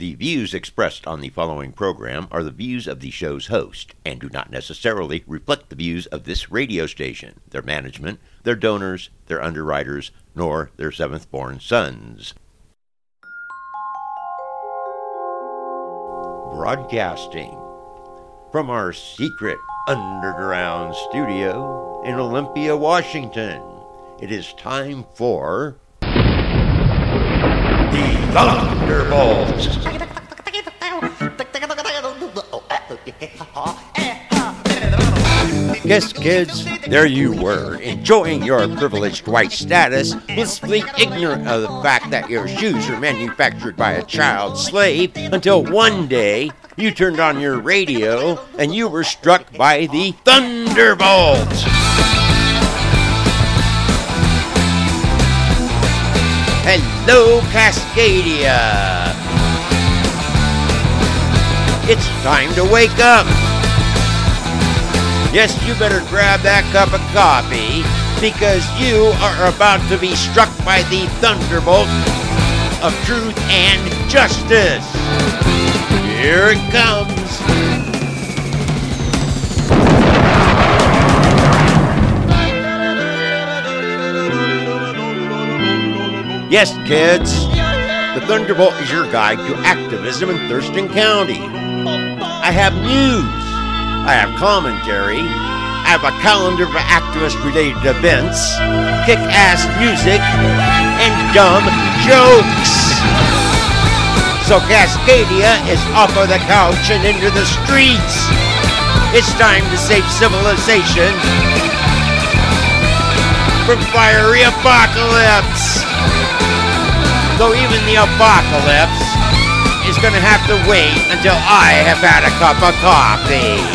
The views expressed on the following program are the views of the show's host and do not necessarily reflect the views of this radio station, their management, their donors, their underwriters, nor their seventh-born sons. Broadcasting from our secret underground studio in Olympia, Washington, it is time for the Thunderbolts. Yes, kids, there you were, enjoying your privileged white status, blissfully ignorant of the fact that your shoes are manufactured by a child slave, until one day you turned on your radio and you were struck by the Thunderbolts. Hello, Cascadia. It's time to wake up. Yes, you better grab that cup of coffee because you are about to be struck by the thunderbolt of truth and justice. Here it comes. Yes, kids, the Thunderbolt is your guide to activism in Thurston County. I have news, I have commentary, I have a calendar of activist-related events, kick-ass music, and dumb jokes. So Cascadia is off of the couch and into the streets. It's time to save civilization from fiery apocalypse. Though even the apocalypse is going to have to wait until I have had a cup of coffee.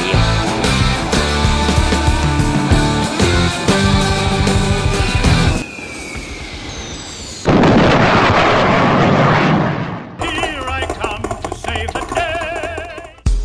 Here I come to save the day.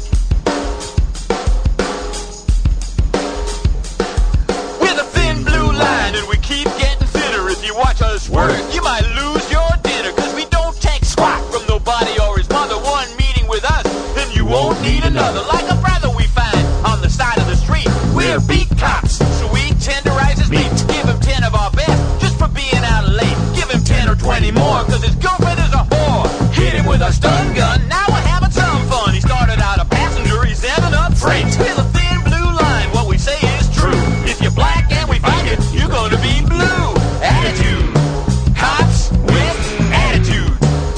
We're the thin blue line and we keep getting thinner. If you watch us work, you might lose your dinner, cause we don't take squat from nobody or his mother. One meeting with us, then you won't need another. Like a brother we find on the side of the street. We're beat cops, so we tenderize his meat. Give him 10 of our best, just for being out late. Give him 10 or 20 more, cause his girlfriend is a whore. Hit him with a stun gun, now we're having some fun. He started out a passenger, he's ending up freight. We're the thin blue line, what we say is true. If you're black and we find it, you're gonna be blue. Attitude. Cops with attitude.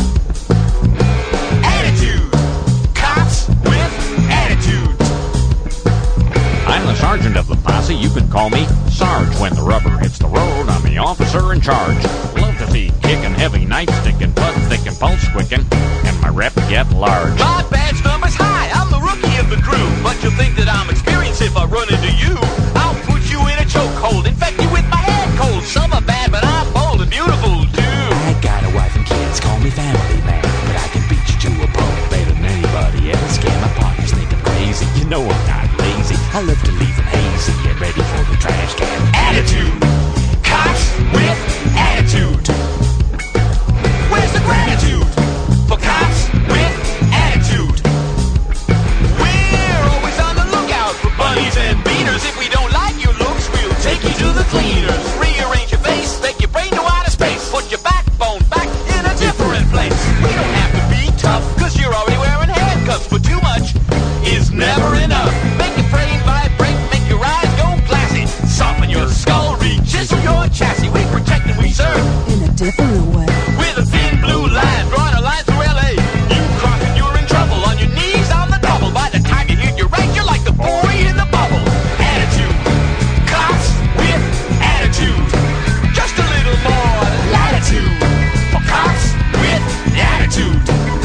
Attitude. Cops with attitude. I'm the sergeant of the posse. You can call me Sarge. When the rubber hits the road, I'm the officer in charge. Love to see kicking, heavy nightsticking, butt thicking, pulse quicking, and my rep get large. My badge number's high. I'm the rookie of the crew. But you'll think that I'm experienced if I run into you. I'll put you in a chokehold, infect you with my head cold. Some are bad, but I'm bold and beautiful too. I got a wife and kids, call me family man, but I can beat you to a pulp better than anybody else. Scare my partners, think I'm crazy. You know I'm not lazy. I love to leave them hazy. Get ready for the trash can. Attitude. Cops with attitude. Where's the gratitude for cops with attitude? We're always on the lookout for bunnies and beaners. If we don't like your looks, we'll take you to the cleaners. Rearrange your face, take your brain to outer space. Put your backbone back in a different place. We don't have to be tough, cause you're already wearing handcuffs. But too much is never enough. Make your brain vibrate, make your eyes go glassy. Soften your skull, rechisel your chassis. We protect and we serve in a different way. with a thin blue line, drawing a line through LA. You cross and you're in trouble, on your knees on the double. By the time you hit your rank, you're like the boy in the bubble. Attitude. Cops with attitude. Just a little more latitude for cops with attitude.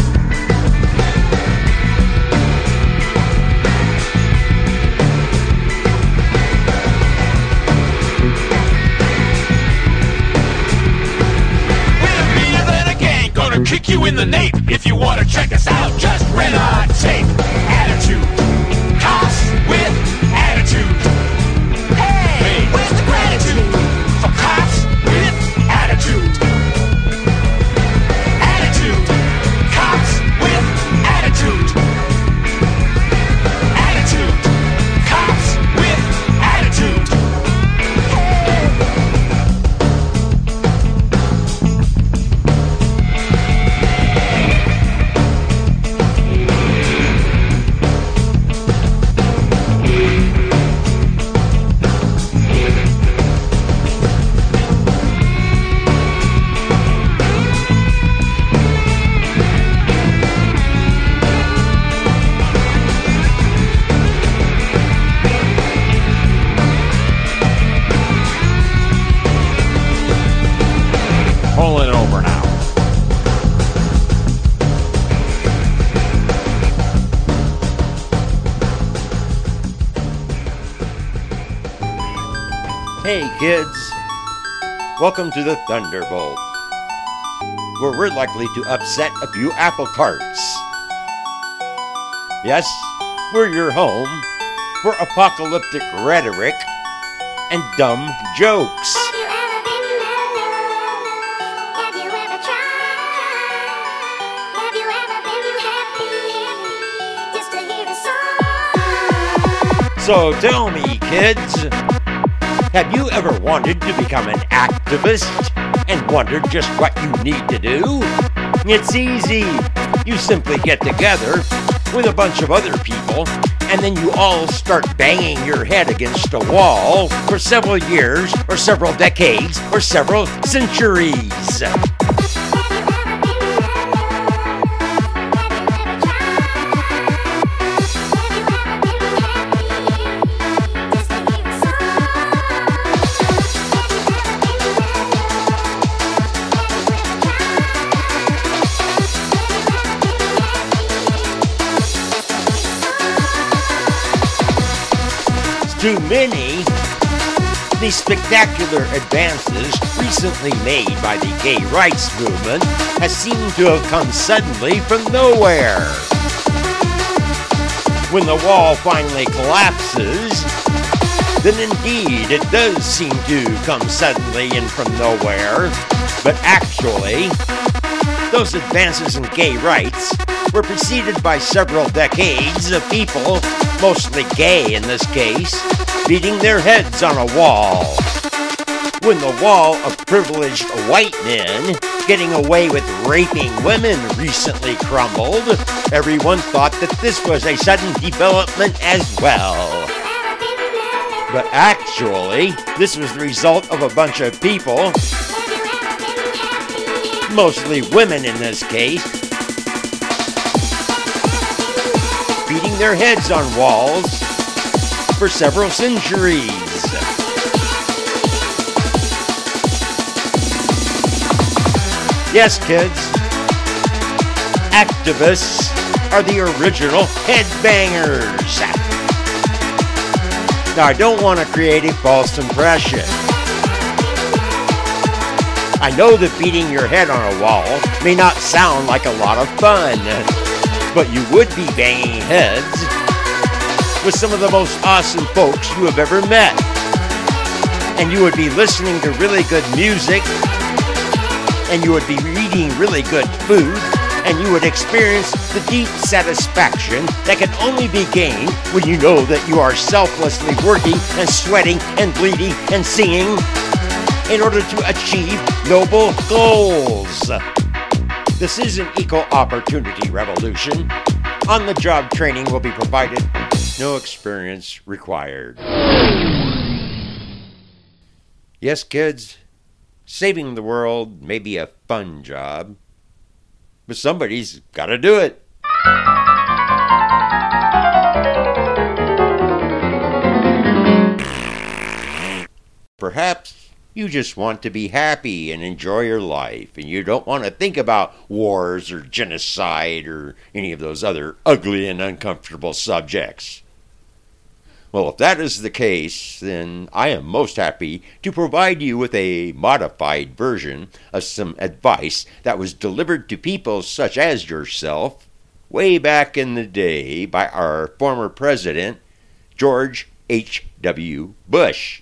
We're meaner than a gang, gonna kick you in the nape. If you wanna check us out, just rent our tape. Attitude. Cops with attitude. Hey, where's the gratitude for cops with attitude? Attitude. Cops with Hey kids, welcome to the Thunderbolt, where we're likely to upset a few apple carts. Yes, we're your home for apocalyptic rhetoric and dumb jokes. Have you ever been alone? Have you ever tried? Have you ever been happy just to hear a song? So tell me, kids, have you ever wanted to become an activist and wondered just what you need to do? It's easy. You simply get together with a bunch of other people, and then you all start banging your head against a wall for several years, or several decades, or several centuries. Too many, the spectacular advances recently made by the gay rights movement has seemed to have come suddenly from nowhere. When the wall finally collapses, then indeed it does seem to come suddenly and from nowhere. But actually, those advances in gay rights were preceded by several decades of people, mostly gay in this case, beating their heads on a wall. When the wall of privileged white men getting away with raping women recently crumbled, everyone thought that this was a sudden development as well. But actually, this was the result of a bunch of people, mostly women in this case, beating their heads on walls for several centuries. Yes, kids, activists are the original headbangers. Now, I don't want to create a false impression. I know that beating your head on a wall may not sound like a lot of fun, but you would be banging heads with some of the most awesome folks you have ever met. And you would be listening to really good music, and you would be eating really good food, and you would experience the deep satisfaction that can only be gained when you know that you are selflessly working and sweating and bleeding and singing in order to achieve noble goals. This is an equal opportunity revolution. On-the-job training will be provided. No experience required. Yes, kids, saving the world may be a fun job, but somebody's got to do it. Perhaps you just want to be happy and enjoy your life, and you don't want to think about wars or genocide or any of those other ugly and uncomfortable subjects. Well, if that is the case, then I am most happy to provide you with a modified version of some advice that was delivered to people such as yourself way back in the day by our former president, George H.W. Bush.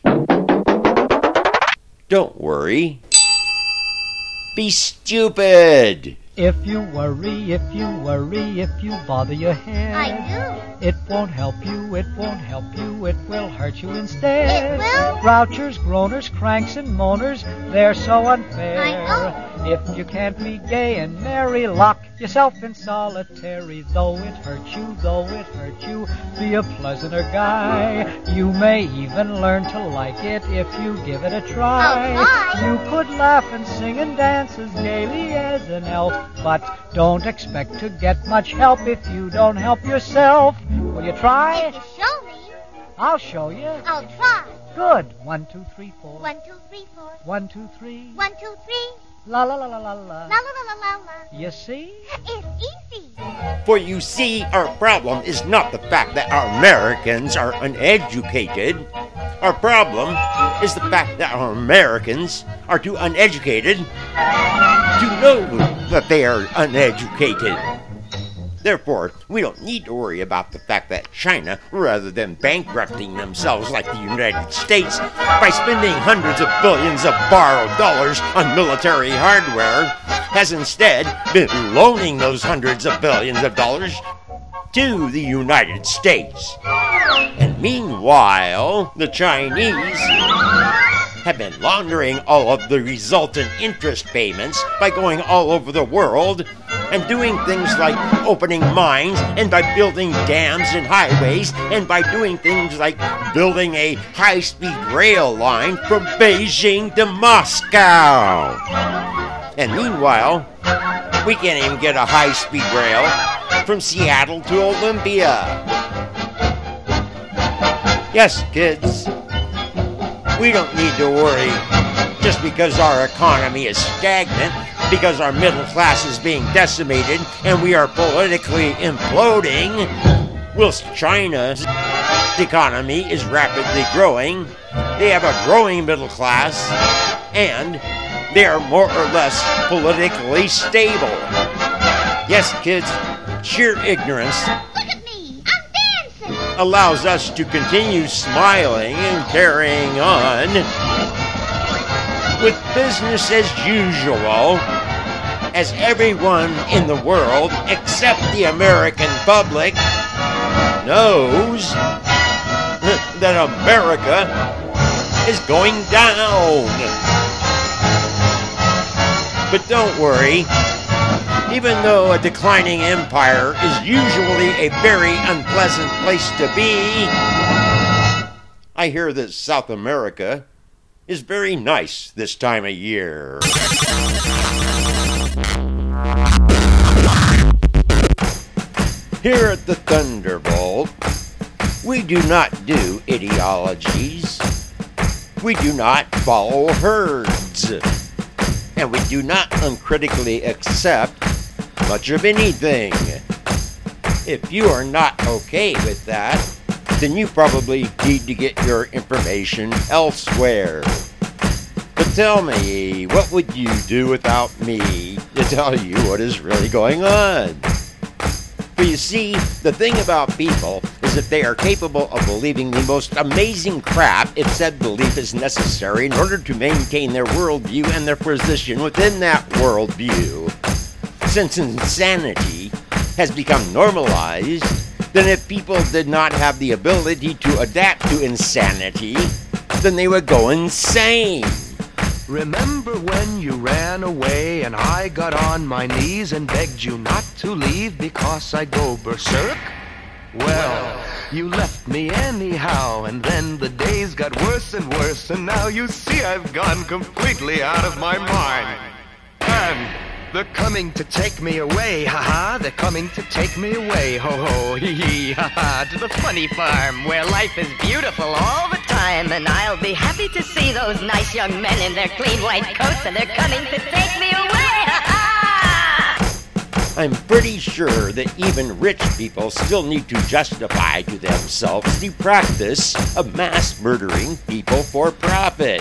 Don't worry. Be stupid. If you worry, if you bother your head, I it won't help you, it will hurt you instead. It will? Grouchers, groaners, cranks, and moaners, they're so unfair. I know. If you can't be gay and merry, lock yourself in solitary. Though it hurts you, be a pleasanter guy. You may even learn to like it if you give it a try. I'll try. You could laugh and sing and dance as gaily as an elf, but don't expect to get much help if you don't help yourself. Will you try? If you show me, I'll show you. I'll try. Good. 1, 2, 3, 4. 1, 2, 3, 4. 1, 2, 3. 1, 2, 3. La la la la la la. La la la la la la. You see? It's easy. For you see, our problem is not the fact that our Americans are uneducated. Our problem is the fact that our Americans are too uneducated to know that they are uneducated. Therefore, we don't need to worry about the fact that China, rather than bankrupting themselves like the United States by spending hundreds of billions of borrowed dollars on military hardware, has instead been loaning those hundreds of billions of dollars to the United States. And meanwhile, the Chinese have been laundering all of the resultant interest payments by going all over the world and doing things like opening mines, and by building dams and highways, and by doing things like building a high-speed rail line from Beijing to Moscow. And meanwhile, we can't even get a high-speed rail from Seattle to Olympia. Yes, kids, we don't need to worry just because our economy is stagnant, because our middle class is being decimated, and we are politically imploding, whilst China's economy is rapidly growing. They have a growing middle class, and they are more or less politically stable. Yes, kids, sheer ignorance allows us to continue smiling and carrying on with business as usual, as everyone in the world except the American public knows that America is going down. But don't worry, even though a declining empire is usually a very unpleasant place to be, I hear that South America is very nice this time of year. Here at the Thunderbolt, we do not do ideologies. We do not follow herds. And we do not uncritically accept much of anything. If you are not okay with that, then you probably need to get your information elsewhere. But tell me, what would you do without me to tell you what is really going on? But you see, the thing about people is that they are capable of believing the most amazing crap if said belief is necessary in order to maintain their worldview and their position within that worldview. Since insanity has become normalized, then if people did not have the ability to adapt to insanity, then they would go insane. Remember when you ran away and I got on my knees and begged you not to leave because I'd go berserk? Well, you left me anyhow, and then the days got worse and worse, and now you see I've gone completely out of my mind. And they're coming to take me away, ha-ha, they're coming to take me away, ho-ho, hee-hee, ha-ha, to the funny farm where life is beautiful all the time, and I'll be happy to see those nice young men in their clean white coats, and they're coming to take me away, ha-ha! I'm pretty sure that even rich people still need to justify to themselves the practice of mass murdering people for profit.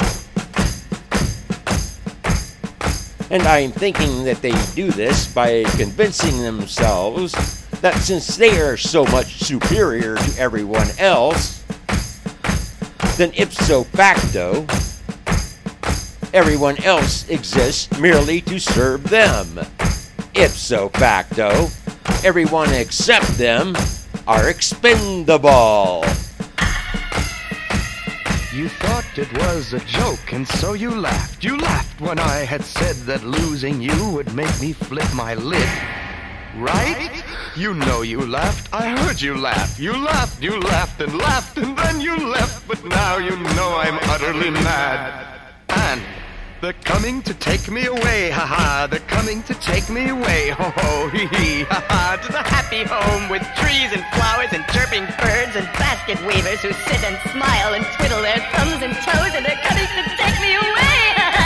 And I'm thinking that they do this by convincing themselves that since they are so much superior to everyone else, then ipso facto, everyone else exists merely to serve them. Ipso facto, everyone except them are expendable. You thought it was a joke, and so you laughed. You laughed when I had said that losing you would make me flip my lid. Right? You know you laughed. I heard you laugh. You laughed and then you left. But now you know I'm utterly mad. And they're coming to take me away, ha-ha. They're coming to take me away, ho-ho, hee-hee, ha-ha. To the happy home with trees and flowers and chirping birds and basket weavers who sit and smile and twiddle their thumbs and toes, and they're coming to take me away,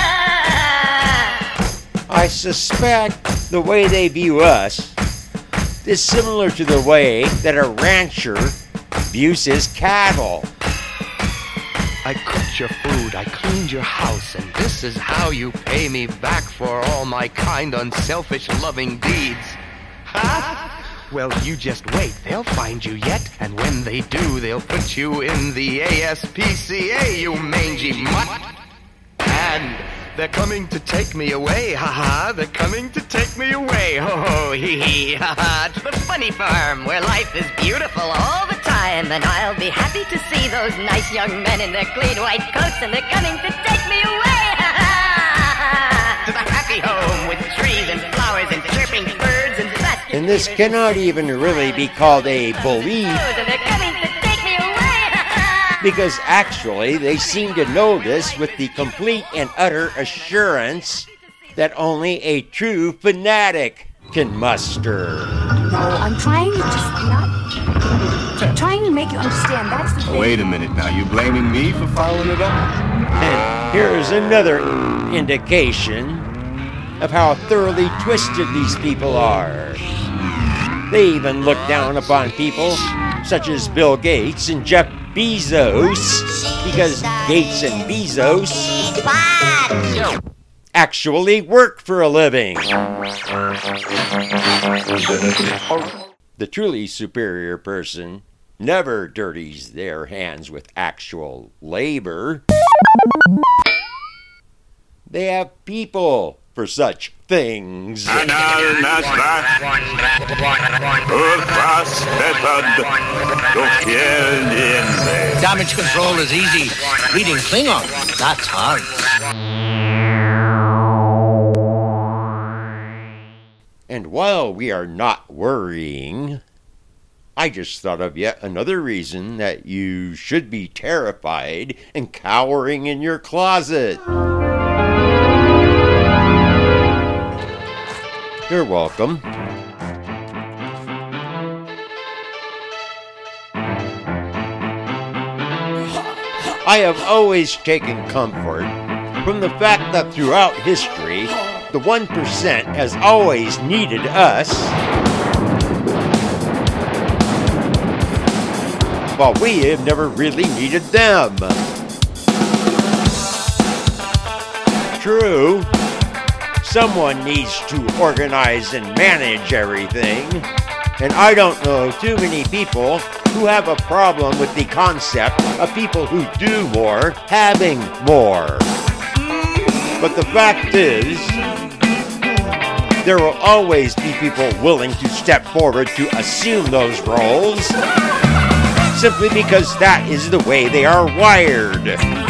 ha-ha. I suspect the way they view us is similar to the way that a rancher views his cattle. I I cooked your food, I cleaned your house, and this is how you pay me back for all my kind, unselfish, loving deeds. Huh? Well, you just wait. They'll find you yet, and when they do, they'll put you in the ASPCA, you mangy mutt. And they're coming to take me away, ha-ha. They're coming to take me away, ho-ho, hee-hee, ha-ha. To the funny farm, where life is beautiful all the time. And I'll be happy to see those nice young men in their clean white coats, and they're coming to take me away, ha-ha. To the happy home with trees and flowers and chirping birds and baskets. And this cannot even really be called a belief, And they're coming to take me away. because actually they seem to know this with the complete and utter assurance that only a true fanatic can muster. No, I'm trying to just not... Trying to make you understand, that's the thing. Wait a minute now, you blaming me for following it up? And here's another indication of how thoroughly twisted these people are. They even look down upon people such as Bill Gates and Jeff Bezos, because Gates and Bezos actually work for a living. The truly superior person never dirties their hands with actual labor. They have people for such things. Damage control is easy. Reading Klingon, that's hard. And while we are not worrying, I just thought of yet another reason that you should be terrified and cowering in your closet. You're welcome. I have always taken comfort from the fact that throughout history, the 1% has always needed us, while we have never really needed them. True, someone needs to organize and manage everything, and I don't know too many people who have a problem with the concept of people who do more having more. But the fact is, there will always be people willing to step forward to assume those roles, simply because that is the way they are wired.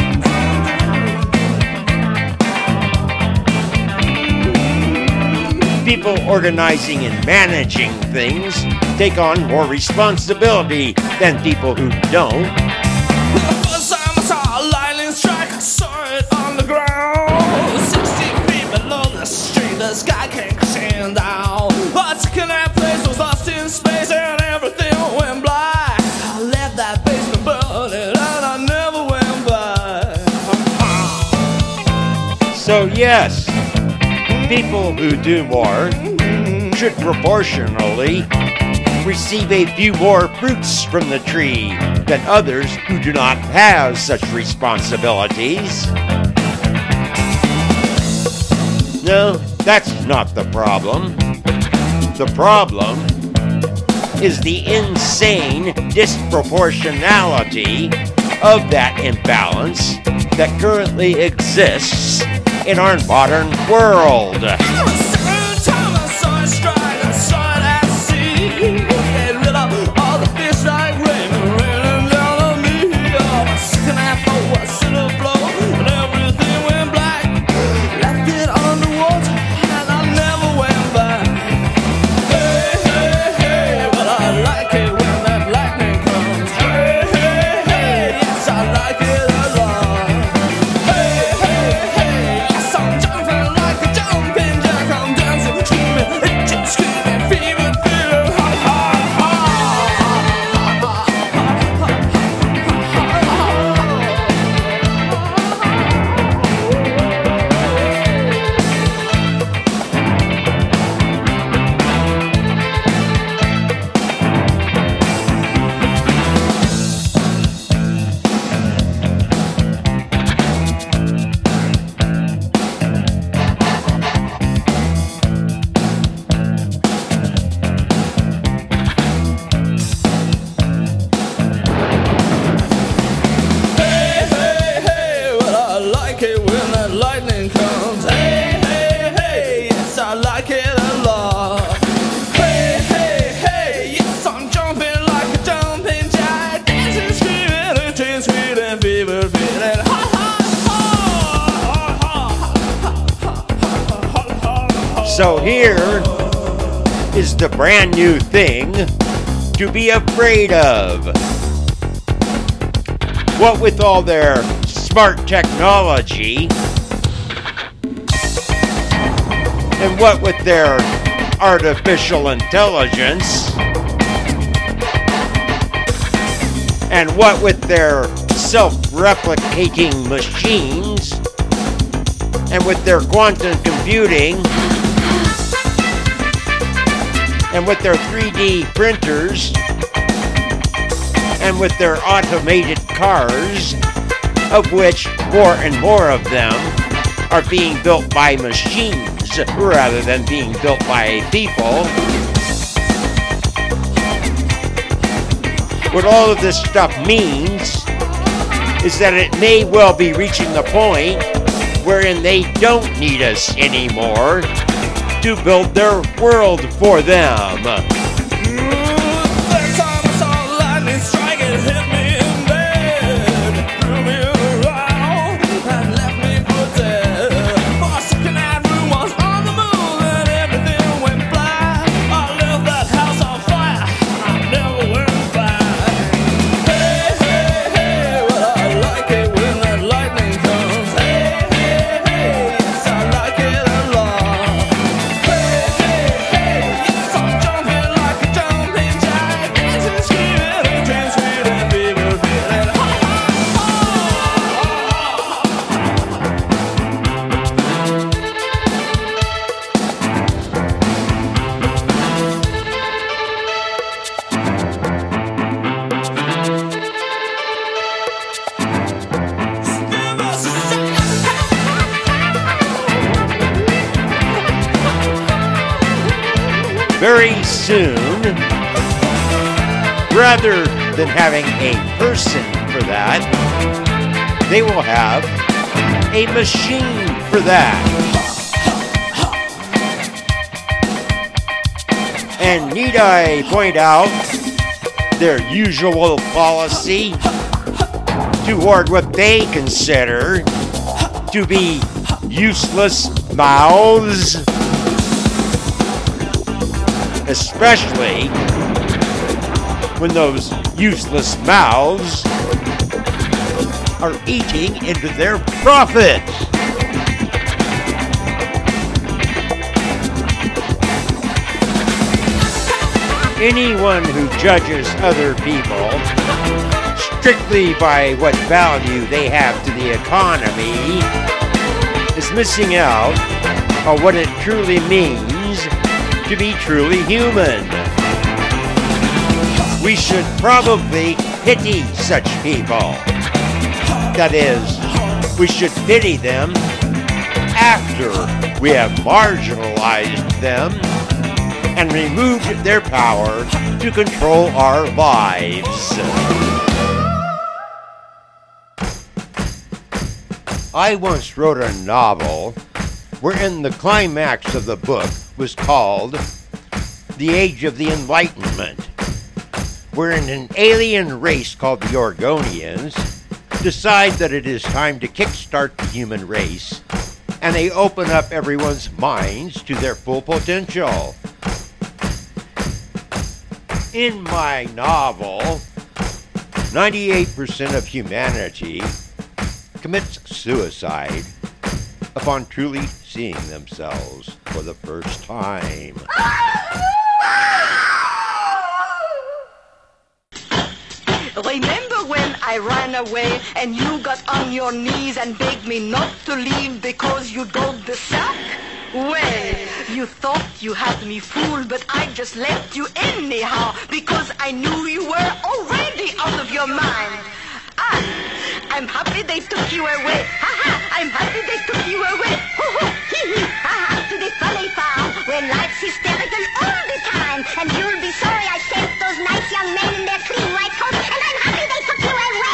People organizing and managing things take on more responsibility than people who don't. The first time I saw a lightning strike, I saw it on the ground. 60 feet below the street, the sky came crashing down. I took in that place, was lost in space, and everything went black. I left that basement burning, and I never went back. So yes, people who do more should proportionally receive a few more fruits from the tree than others who do not have such responsibilities. No, that's not the problem. The problem is the insane disproportionality of that imbalance that currently exists in our modern world. So here is the brand new thing to be afraid of. What with all their smart technology, and what with their artificial intelligence, and what with their self-replicating machines, and with their quantum computing, and with their 3D printers, and with their automated cars, of which more and more of them are being built by machines rather than being built by people. What all of this stuff means is that it may well be reaching the point wherein they don't need us anymore to build their world for them. Very soon, rather than having a person for that, they will have a machine for that. And need I point out their usual policy toward what they consider to be useless mouths? Especially when those useless mouths are eating into their profit. Anyone who judges other people strictly by what value they have to the economy is missing out on what it truly means to be truly human. We should probably pity such people. That is, we should pity them after we have marginalized them and removed their power to control our lives. I once wrote a novel wherein the climax of the book was called The Age of the Enlightenment, wherein an alien race called the Orgonians decide that it is time to kickstart the human race, and they open up everyone's minds to their full potential. In my novel, 98% of humanity commits suicide upon truly seeing themselves for the first time. Remember when I ran away and you got on your knees and begged me not to leave because you drove the sack? Well, you thought you had me fooled, but I just left you anyhow because I knew you were already out of your mind. I'm happy they took you away. I'm happy they took you away. To the funny farm where life's hysterical all the time. And you'll be sorry I sent those nice young men in their clean white coats. And I'm happy they took you away.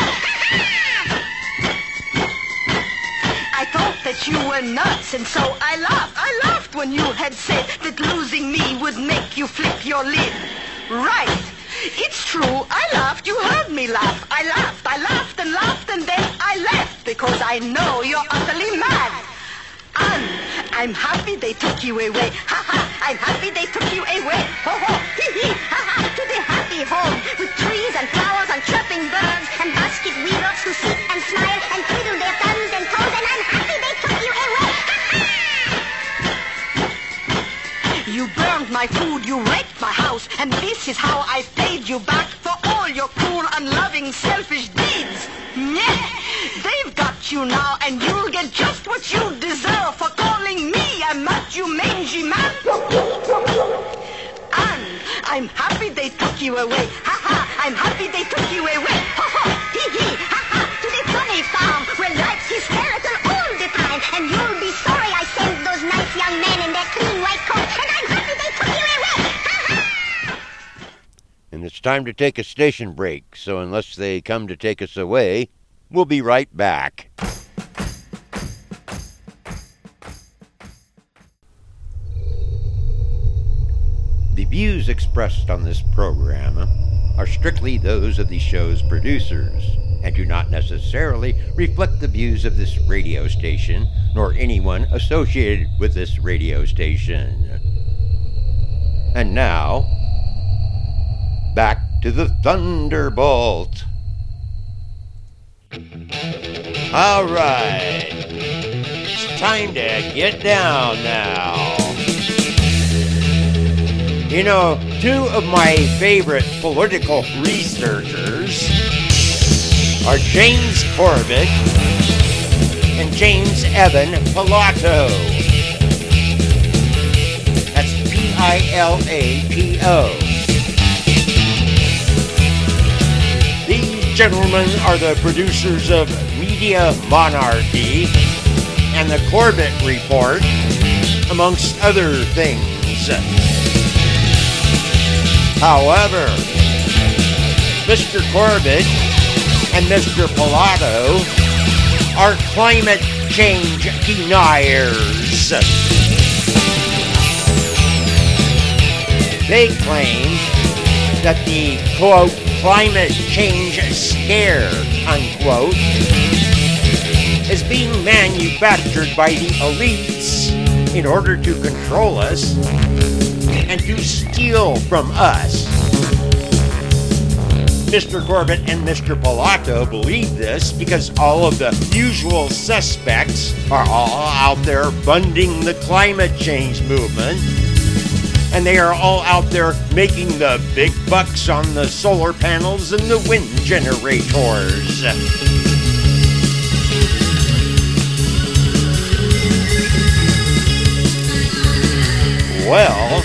I thought that you were nuts, and so I laughed. I laughed when you had said that losing me would make you flip your lid. Right. It's true, I laughed, you heard me laugh. I laughed and laughed, and then I left because I know you're utterly mad. I'm happy they took you away. Ha ha, I'm happy they took you away. Ho ho, hee hee, ha ha, to the happy home with trees and flowers and chirping birds and basket weavers who sit and smile and twiddle their thumbs and toes, and I'm happy they took you away. You burned my food, you wrecked my house, and this is how I paid you back for all your cruel, unloving, selfish deeds. Yeah, they've got you now, and you'll get just what you deserve for calling me a you mangy man. And I'm happy they took you away. Ha ha, I'm happy they took you away. Ha ha, hee hee, ha ha, to the funny farm where life's hysterical all the time. And you'll be sorry I sent those nice young men in their clean white coats. And I'm happy they took you away. Ha ha. And it's time to take a station break, so unless they come to take us away, we'll be right back. The views expressed on this program are strictly those of the show's producers and do not necessarily reflect the views of this radio station nor anyone associated with this radio station. And now, back to the Thunderbolt. All right, it's time to get down now. You know, two of my favorite political researchers are James Corbett and James Evan Pilato. That's Pilato. These gentlemen are the producers of Media Monarchy and the Corbett Report, amongst other things. However, Mr. Corbett and Mr. Pilato are climate change deniers. They claim that the, quote, climate change scare, unquote, is being manufactured by the elites in order to control us and to steal from us. Mr. Corbett and Mr. Pilato believe this because all of the usual suspects are all out there funding the climate change movement, and they are all out there making the big bucks on the solar panels and the wind generators. Well,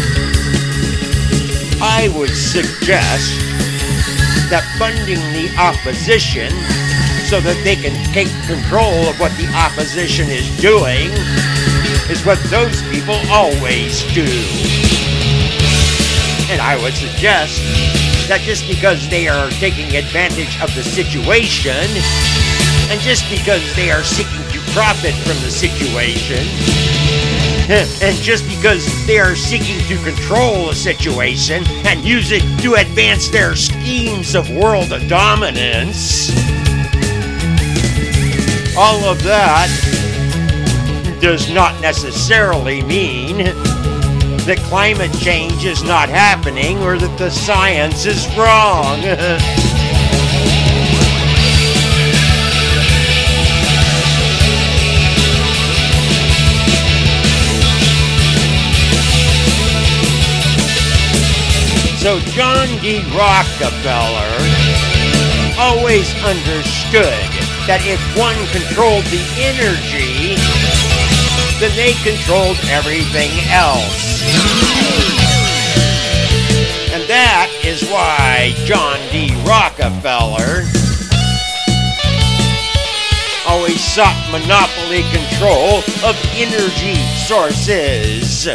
I would suggest that funding the opposition so that they can take control of what the opposition is doing is what those people always do. And I would suggest that just because they are taking advantage of the situation and just because they are seeking to profit from the situation and just because they are seeking to control a situation and use it to advance their schemes of world dominance, all of that does not necessarily mean that climate change is not happening or that the science is wrong. So John D. Rockefeller always understood that if one controlled the energy, then they controlled everything else. And that is why John D. Rockefeller always sought monopoly control of energy sources.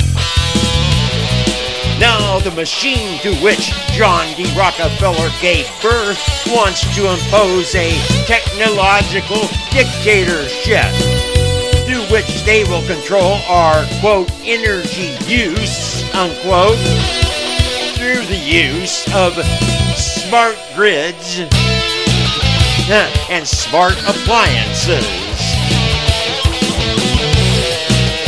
Now, the machine to which John D. Rockefeller gave birth wants to impose a technological dictatorship through which they will control our, quote, energy use, unquote, through the use of smart grids and smart appliances.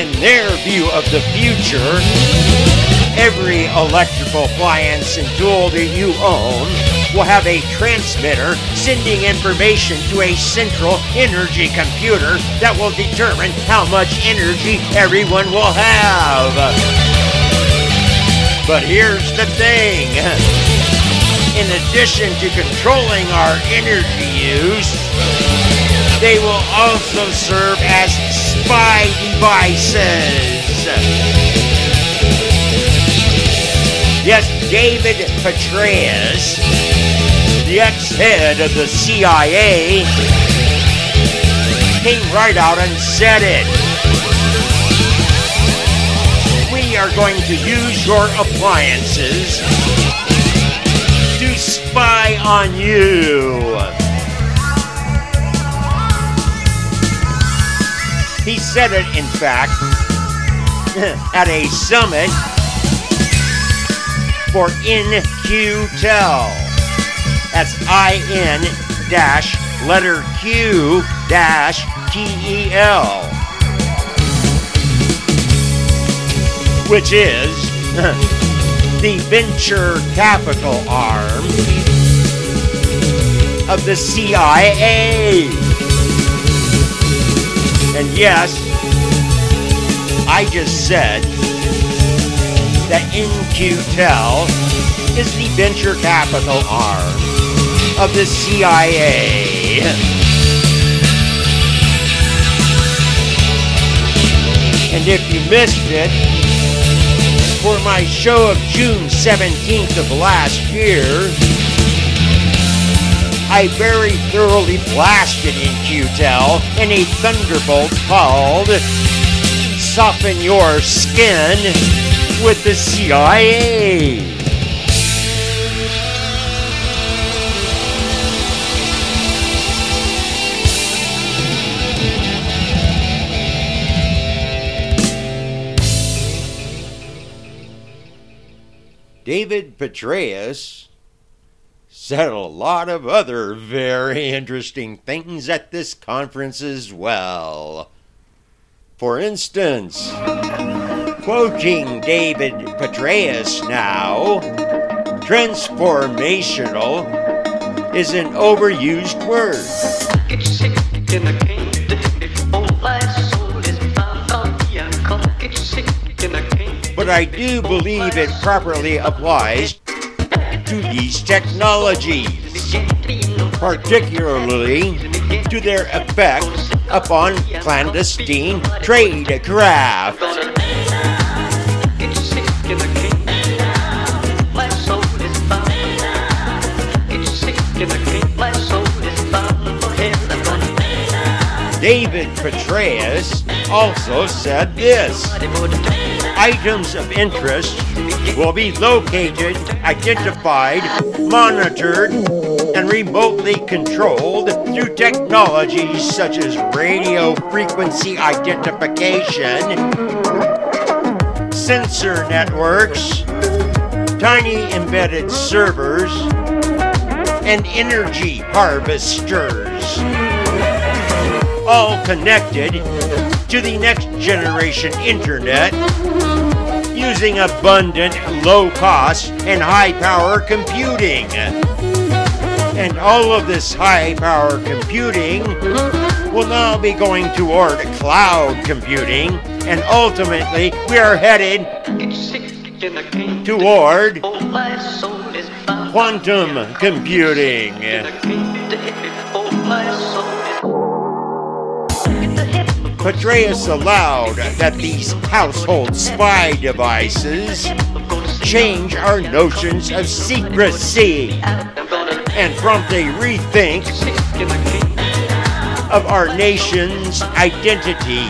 In their view of the future, every electrical appliance and tool that you own will have a transmitter sending information to a central energy computer that will determine how much energy everyone will have. But here's the thing. In addition to controlling our energy use, they will also serve as spy devices. Yes, David Petraeus, the ex-head of the CIA, came right out and said it. We are going to use your appliances to spy on you. He said it, in fact, at a summit for InQtel. That's IN-Q-TEL. Which is the venture capital arm of the CIA. And yes, I just said that InQtel is the venture capital arm of the CIA. And if you missed it, for my show of June 17th of last year, I very thoroughly blasted InQtel in a thunderbolt called Soften Your Skin with the CIA. David Petraeus said a lot of other very interesting things at this conference as well. For instance, quoting David Petraeus now, transformational is an overused word. But I do believe it properly applies to these technologies, particularly to their effect upon clandestine tradecraft. David Petraeus also said this: items of interest will be located, identified, monitored, and remotely controlled through technologies such as radio frequency identification, sensor networks, tiny embedded servers, and energy harvesters, all connected to the next generation internet using abundant, low-cost, and high-power computing. And all of this high-power computing will now be going toward cloud computing, and ultimately we are headed toward quantum computing. Petraeus allowed that these household spy devices change our notions of secrecy and prompt a rethink of our nation's identity.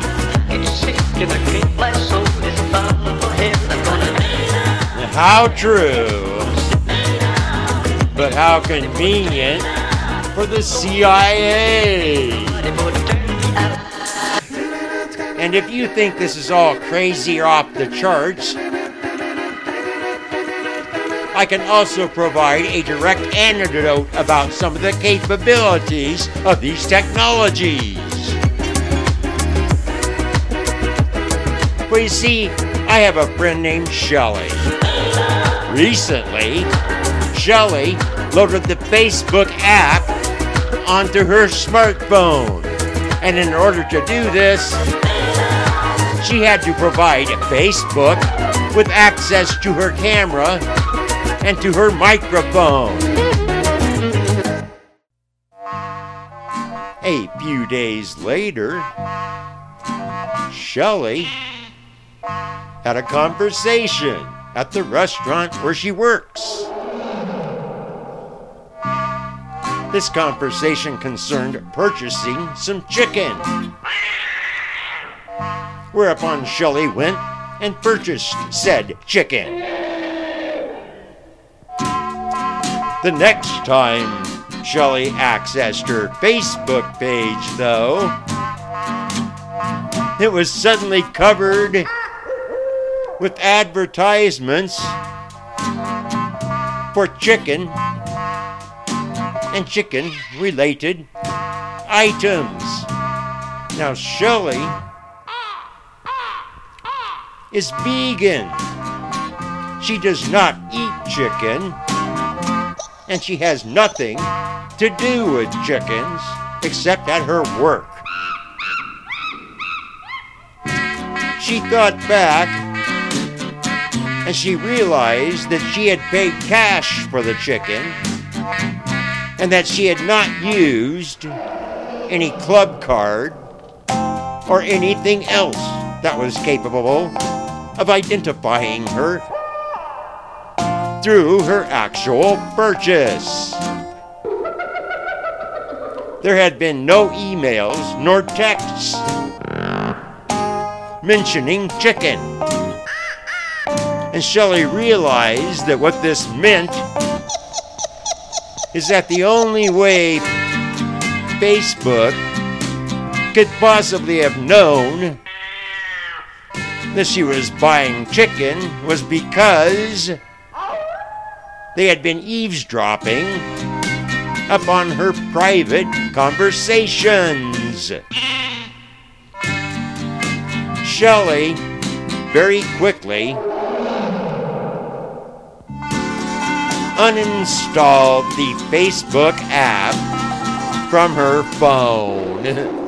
How true, but how convenient for the CIA. And if you think this is all crazy or off the charts, I can also provide a direct anecdote about some of the capabilities of these technologies. Well, you see, I have a friend named Shelley. Recently, Shelley loaded the Facebook app onto her smartphone. And in order to do this, she had to provide Facebook with access to her camera and to her microphone. A few days later, Shelley had a conversation at the restaurant where she works. This conversation concerned purchasing some chicken. Whereupon Shelley went and purchased said chicken. The next time Shelley accessed her Facebook page, though, it was suddenly covered with advertisements for chicken and chicken-related items. Now, Shelley is vegan. She does not eat chicken, and she has nothing to do with chickens except at her work. She thought back, and she realized that she had paid cash for the chicken, and that she had not used any club card or anything else that was capable of identifying her through her actual purchase. There had been no emails nor texts mentioning chicken. And Shelley realized that what this meant is that the only way Facebook could possibly have known that she was buying chicken was because they had been eavesdropping upon her private conversations. Shelley very quickly uninstalled the Facebook app from her phone.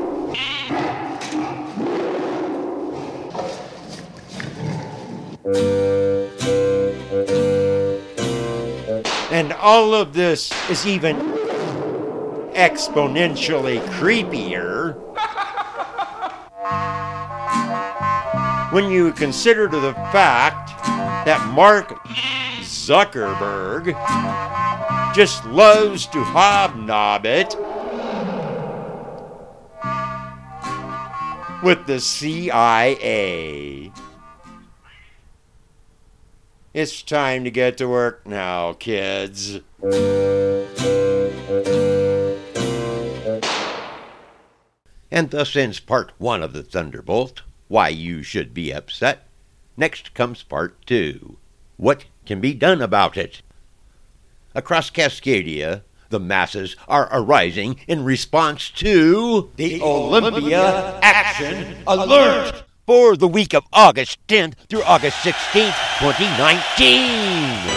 And all of this is even exponentially creepier when you consider to the fact that Mark Zuckerberg just loves to hobnob it with the CIA. It's time to get to work now, kids. And thus ends part 1 of the Thunderbolt, Why You Should Be Upset. Next comes part 2, What Can Be Done About It. Across Cascadia, the masses are arising in response to the Olympia Action Alert for the week of August 10th through August 16th, 2019.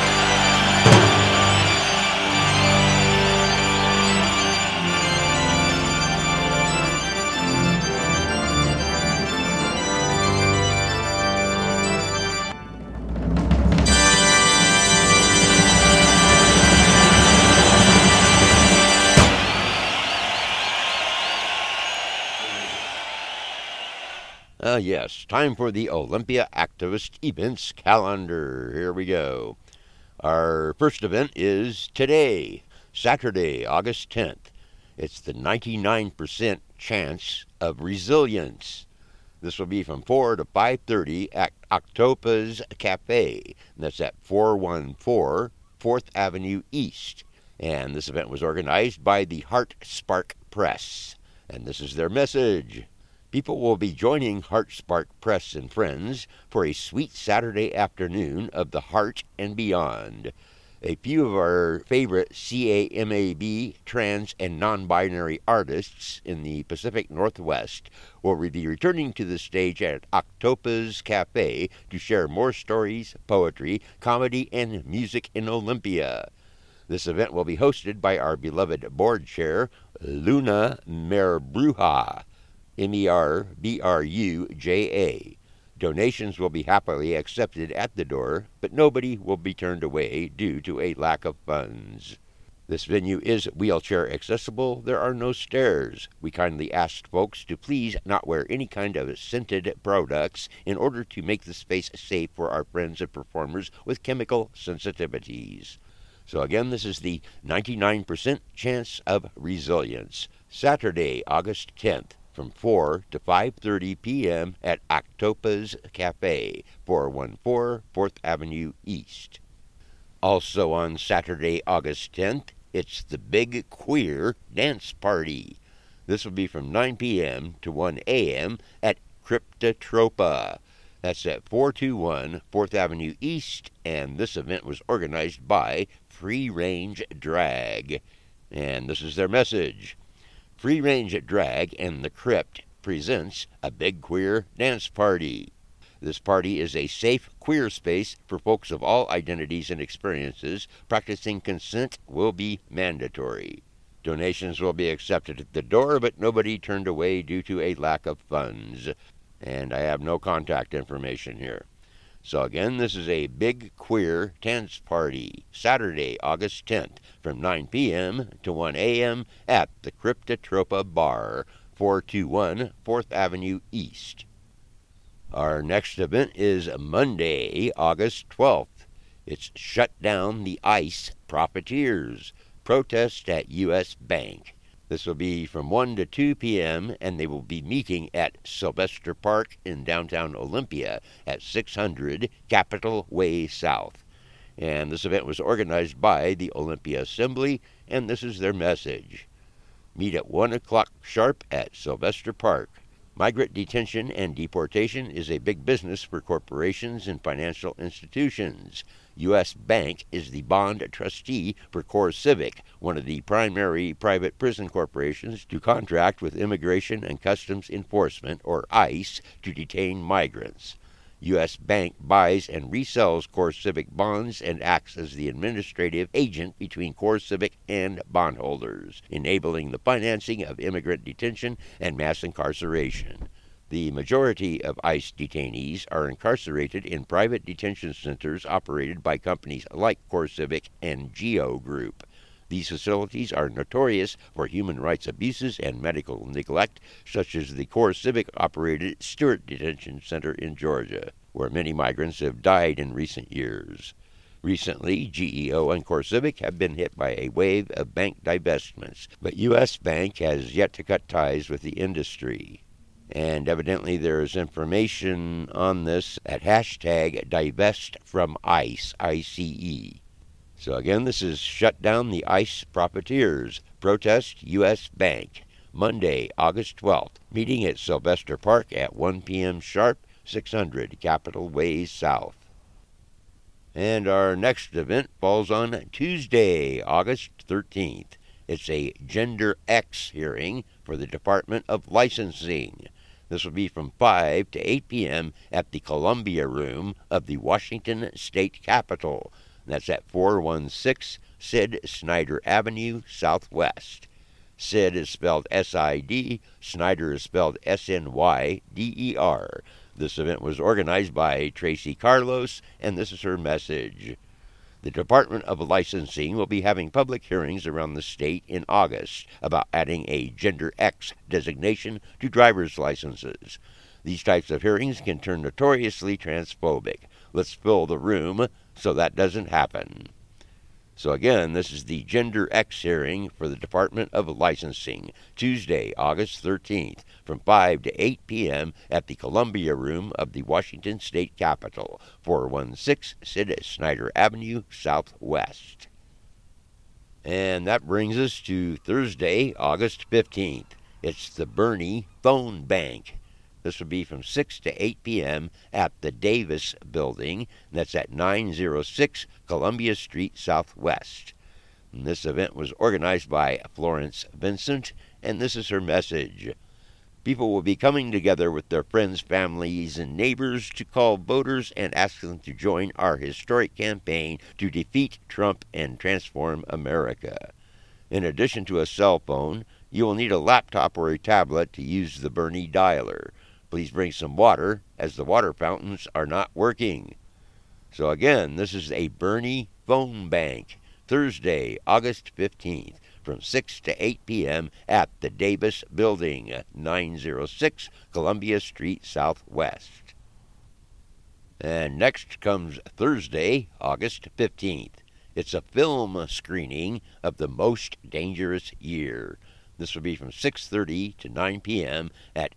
Yes, time for the Olympia Activist Events Calendar. Here we go. Our first event is today, Saturday, August 10th. It's the 99% chance of resilience. This will be from 4 to 5:30 at Octopa's Cafe. And that's at 414 4th Avenue East. And this event was organized by the Heart Spark Press. And this is their message. People will be joining Heart Spark Press and friends for a sweet Saturday afternoon of the heart and beyond. A few of our favorite CAMAB, trans, and non-binary artists in the Pacific Northwest will be returning to the stage at Octopus Cafe to share more stories, poetry, comedy, and music in Olympia. This event will be hosted by our beloved board chair, Luna Merbruja, Merbruja. Donations will be happily accepted at the door, but nobody will be turned away due to a lack of funds. This venue is wheelchair accessible. There are no stairs. We kindly asked folks to please not wear any kind of scented products in order to make the space safe for our friends and performers with chemical sensitivities. So again, this is the 99% chance of resilience. Saturday, August 10th. From 4 to 5:30 p.m. at Octopus Cafe, 414 4th Avenue East. Also on Saturday, August 10th, it's the Big Queer Dance Party. This will be from 9 p.m. to 1 a.m. at Cryptotropa. That's at 421 4th Avenue East, and this event was organized by Free Range Drag. And this is their message. Free Range Drag and the Crypt presents a Big Queer Dance Party. This party is a safe queer space for folks of all identities and experiences. Practicing consent will be mandatory. Donations will be accepted at the door, but nobody turned away due to a lack of funds. And I have no contact information here. So again, this is a Big Queer Dance Party, Saturday, August 10th, from 9 p.m. to 1 a.m. at the Cryptotropa Bar, 421 4th Avenue East. Our next event is Monday, August 12th. It's Shut Down the ICE Profiteers, protest at U.S. Bank. This will be from 1 to 2 p.m., and they will be meeting at Sylvester Park in downtown Olympia at 600 Capitol Way South. And this event was organized by the Olympia Assembly, and this is their message. Meet at 1 o'clock sharp at Sylvester Park. Migrant detention and deportation is a big business for corporations and financial institutions. U.S. Bank is the bond trustee for CoreCivic, one of the primary private prison corporations to contract with Immigration and Customs Enforcement, or ICE, to detain migrants. U.S. Bank buys and resells CoreCivic bonds and acts as the administrative agent between CoreCivic and bondholders, enabling the financing of immigrant detention and mass incarceration. The majority of ICE detainees are incarcerated in private detention centers operated by companies like CoreCivic and Geo Group. These facilities are notorious for human rights abuses and medical neglect, such as the CoreCivic-operated Stewart Detention Center in Georgia, where many migrants have died in recent years. Recently, GEO and CoreCivic have been hit by a wave of bank divestments, but U.S. Bank has yet to cut ties with the industry. And evidently there is information on this at hashtag #DivestFromIce, ICE. So again, this is Shut Down the ICE Profiteers, protest U.S. Bank, Monday, August 12th, meeting at Sylvester Park at 1 p.m. sharp, 600 Capitol Way South. And our next event falls on Tuesday, August 13th. It's a Gender X hearing for the Department of Licensing. This will be from 5 to 8 p.m. at the Columbia Room of the Washington State Capitol. That's at 416 Sid Snyder Avenue, Southwest. Sid is spelled S-I-D, Snyder is spelled S-N-Y-D-E-R. This event was organized by Tracy Carlos, and this is her message. The Department of Licensing will be having public hearings around the state in August about adding a Gender X designation to driver's licenses. These types of hearings can turn notoriously transphobic. Let's fill the room so that doesn't happen. So again, this is the Gender X hearing for the Department of Licensing, Tuesday, August 13th, from 5 to 8 p.m. at the Columbia Room of the Washington State Capitol, 416 Sid Snyder Avenue, Southwest. And that brings us to Thursday, August 15th. It's the Bernie Phone Bank. This will be from 6 to 8 p.m. at the Davis Building, and that's at 906 Columbia Street Southwest. And this event was organized by Florence Vincent, and this is her message. People will be coming together with their friends, families, and neighbors to call voters and ask them to join our historic campaign to defeat Trump and transform America. In addition to a cell phone, you will need a laptop or a tablet to use the Bernie dialer. Please bring some water, as the water fountains are not working. So again, this is a Bernie phone bank, Thursday, August 15th, from 6 to 8 p.m. at the Davis Building, 906 Columbia Street Southwest. And next comes Thursday, August 15th. It's a film screening of The Most Dangerous Year. This will be from 6:30 to 9 p.m. at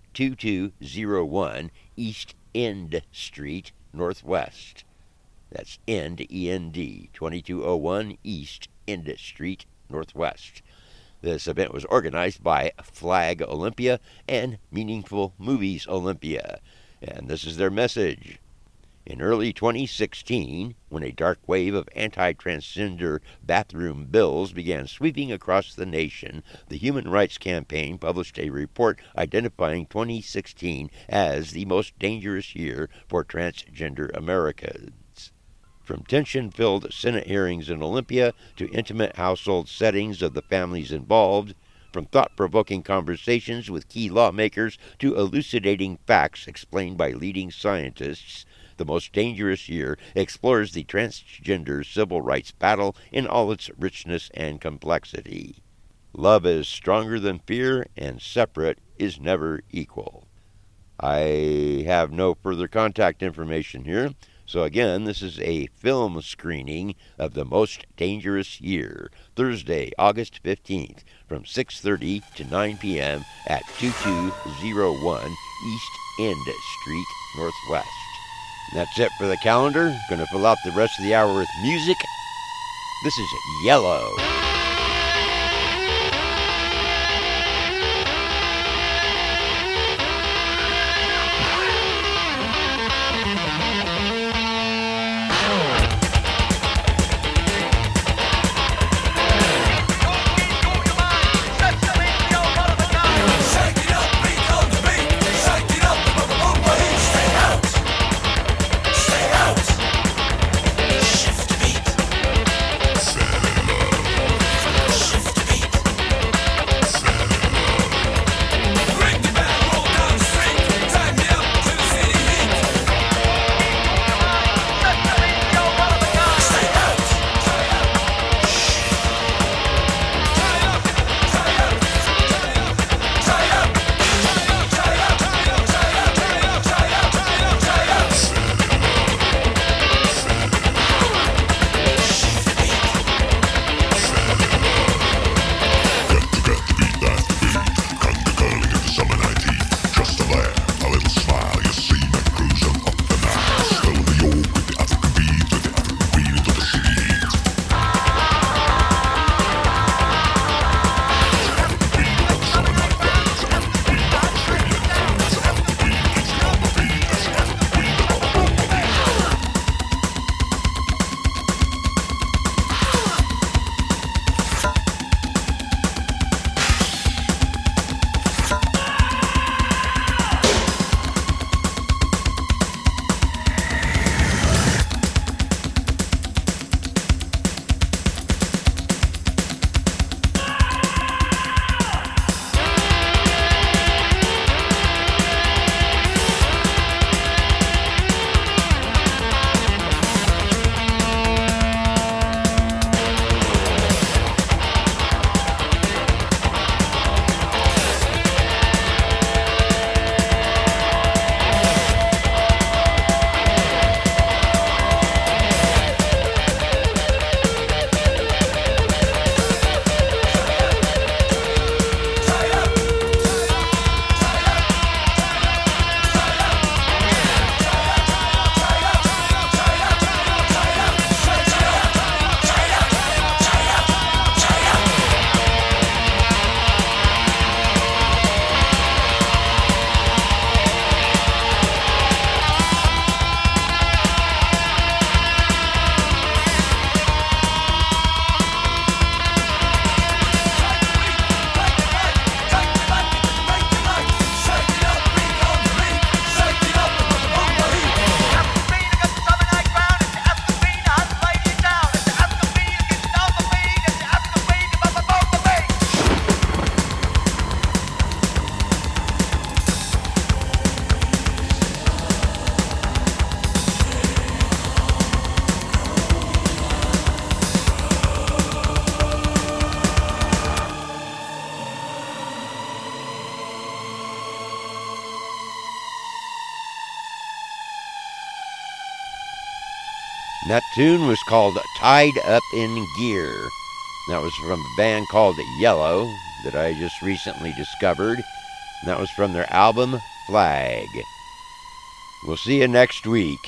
2201 East End Street, Northwest. That's End, E-N-D, 2201 East End Street, Northwest. This event was organized by Flag Olympia and Meaningful Movies Olympia. And this is their message. In early 2016, when a dark wave of anti-transgender bathroom bills began sweeping across the nation, the Human Rights Campaign published a report identifying 2016 as the most dangerous year for transgender Americans. From tension-filled Senate hearings in Olympia to intimate household settings of the families involved, from thought-provoking conversations with key lawmakers to elucidating facts explained by leading scientists, The Most Dangerous Year explores the transgender civil rights battle in all its richness and complexity. Love is stronger than fear, and separate is never equal. I have no further contact information here. So again, this is a film screening of The Most Dangerous Year, Thursday, August 15th, from 6:30 to 9 p.m. at 2201 East End Street, Northwest. And that's it for the calendar. Going to fill out the rest of the hour with music. This is Yellow. Shift beat. Set it up. And that tune was called Tied Up in Gear. That was from a band called Yellow that I just recently discovered. And that was from their album Flag. We'll see you next week.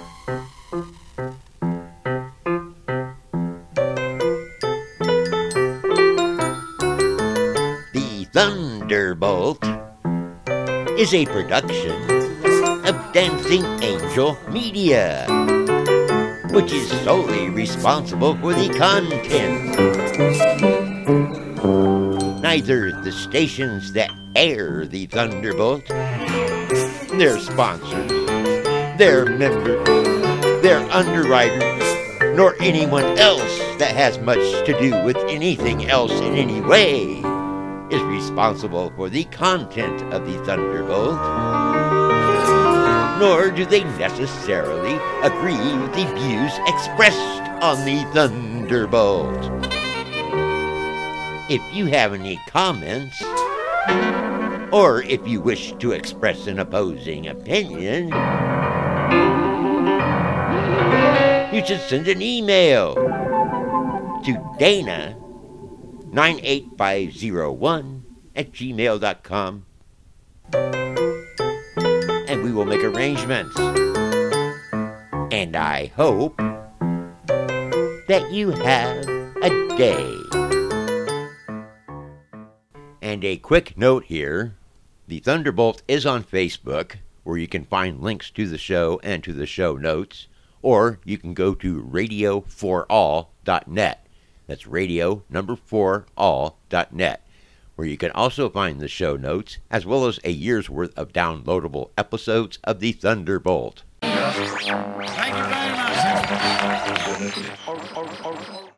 The Thunderbolt is a production of Dancing Angel Media, which is solely responsible for the content. Neither the stations that air the Thunderbolt, their sponsors, their members, their underwriters, nor anyone else that has much to do with anything else in any way is responsible for the content of the Thunderbolt, nor do they necessarily agree with the views expressed on the Thunderbolt. If you have any comments, or if you wish to express an opposing opinion, you should send an email to Dana98501@gmail.com, and we will make arrangements. And I hope that you have a day. And a quick note here, the Thunderbolt is on Facebook, where you can find links to the show and to the show notes, or you can go to radio4all.net. That's radio4all.net, where you can also find the show notes, as well as a year's worth of downloadable episodes of the Thunderbolt. Thank you very much.